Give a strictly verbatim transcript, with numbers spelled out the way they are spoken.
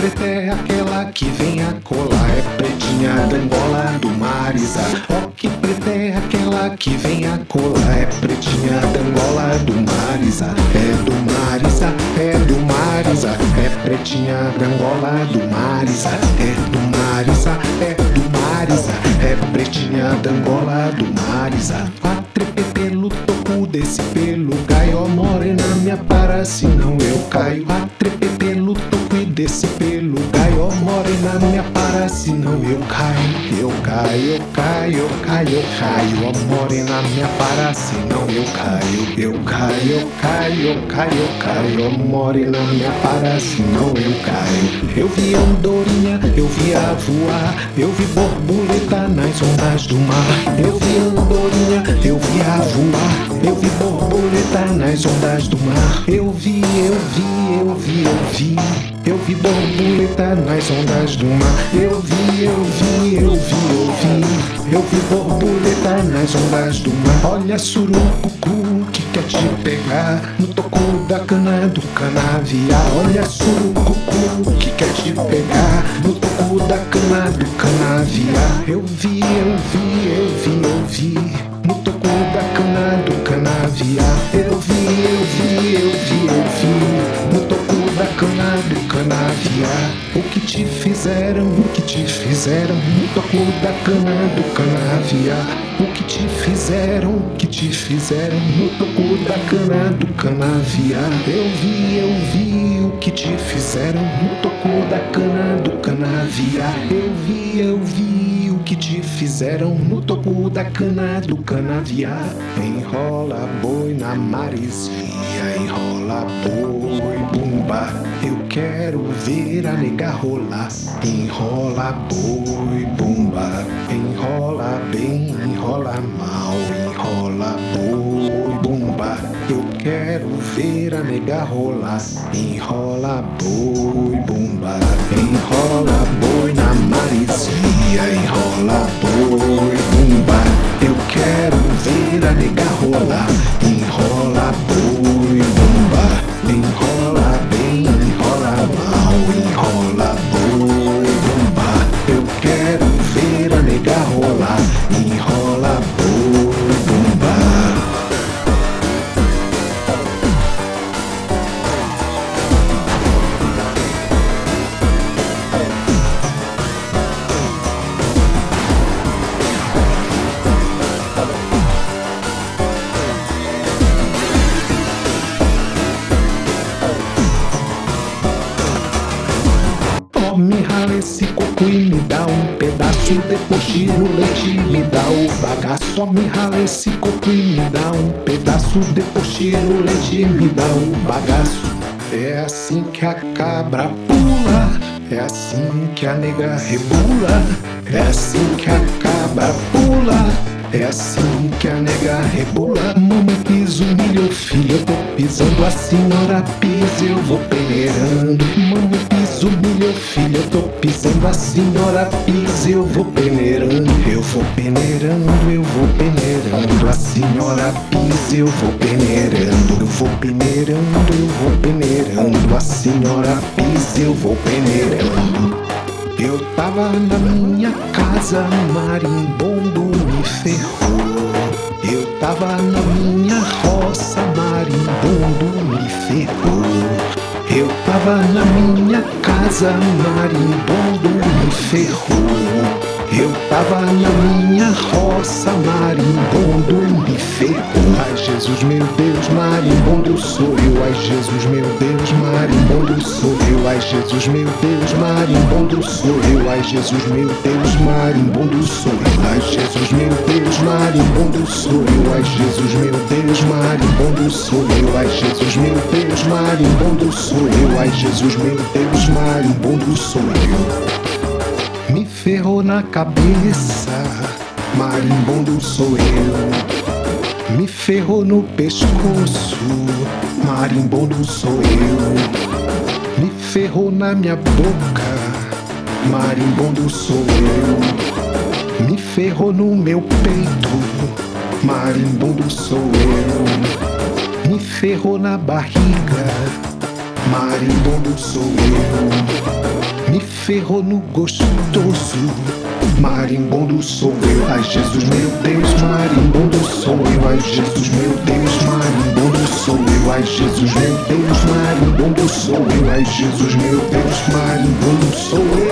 preta é aquela que vem a colar, é pretinha da Angola do Marisa. Ó que preta é aquela que vem a colar, é pretinha da Angola do Marisa. É do Marisa, é do Marisa, é pretinha da Angola do Marisa. É do Marisa, é do Marisa, é pretinha da Angola do Marisa. Quatrepe pelo topo desse pelo gaio, morena me para senão eu caio. Quatrepe pelo topo e desse pelo gaio, morena me para senão eu caio. Eu caio, eu caio, eu caio, eu caio, ó morena me para senão eu caio. Eu caio, eu caio, eu caio, eu caio, ó morena me para senão eu caio. Eu vi andorinha, eu vi a voar, eu vi borboleta nas ondas do mar. Eu vi andorinha, eu vi a voar, eu vi borboleta nas ondas do mar. Eu vi, eu vi, eu vi, eu vi, eu vi borboleta nas ondas do mar. Eu vi, eu vi, eu vi, eu vi, eu vi borboleta nas ondas do mar. Olha surucucu que quer te pegar no toco da cana do canavial. Olha surucucu que quer te pegar no toco da cana do canavial. Eu vi, eu vi, eu vi, eu vi no toco da cana do canavial. Eu vi, eu vi, eu vi, eu vi no toco da cana do canavial. O que te fizeram, o que te fizeram no toco da cana do canavial. O que te fizeram, o que te fizeram no toco da cana do canavial. Eu vi, eu vi o que te fizeram no toco da cana do canavial. Eu vi, eu vi o que te fizeram no toco da cana do canavial. Enrola boi na maresia, enrola boi bumba. Eu quero ver a nega rolar. Enrola boi bumba, enrola bem, enrola mal, enrola boi bumba. Eu quero ver a nega rolar. Enrola boi bumba, enrola boi na maresia, enrola boi bumba. Eu quero ver a nega rolar. Enrola boi bumba, enrola bem, enrola mal, enrola boi bumba. Eu quero ver a nega rolar. Enrola boi bumba. Me rala esse coco e me dá um pedaço, depois tira o leite e me dá o bagaço. Me rala esse coco e me dá um pedaço, depois tira o leite e me dá o bagaço. É assim que a cabra pula, é assim que a nega rebula. É assim que a cabra pula, é assim que a nega rebula. Mamãe pisa o milho, filho, eu tô pisando, a senhora pisa, eu vou peneirando. Mamãe pisa o milho, filho, eu tô pisando, a senhora pisa, eu vou peneirando. Eu vou peneirando, eu vou peneirando, a senhora pisa, eu vou peneirando. Eu vou peneirando, eu vou peneirando, a senhora pisa, eu vou peneirando. Eu tava na minha casa, marimbondo me ferrou. Eu tava na minha roça, marimbondo me ferrou. Eu tava na minha casa, marimbondo me ferrou. Eu tava na minha roça, marimbondo me ferrou. Ai Jesus meu Deus, marimbondo sou eu. Ai Jesus meu Deus, marimbondo sou eu. Ai Jesus meu Deus, marimbondo sou eu. Ai Jesus meu Deus, marimbondo sou eu. Ai Jesus meu Deus, marimbondo sou eu. Ai Jesus meu Deus, marimbondo sou eu. Ai Jesus meu Deus, marimbondo sou eu. Ai Jesus meu Deus, marimbondo sou eu. Me ferrou na cabeça, marimbondo sou eu. Me ferrou no pescoço, marimbondo sou eu. Me ferrou na minha boca, marimbondo sou eu. Me ferrou no meu peito, marimbondo sou eu. Me ferrou na barriga, marimbondo sou eu. ferrou no gostoso. Marimbondo sou eu, ai Jesus meu Deus. Marimbondo sou eu, ai Jesus meu Deus. Marimbondo sou eu, ai Jesus meu Deus. Marimbondo sou eu, ai Jesus meu Deus. Marimbondo sou eu.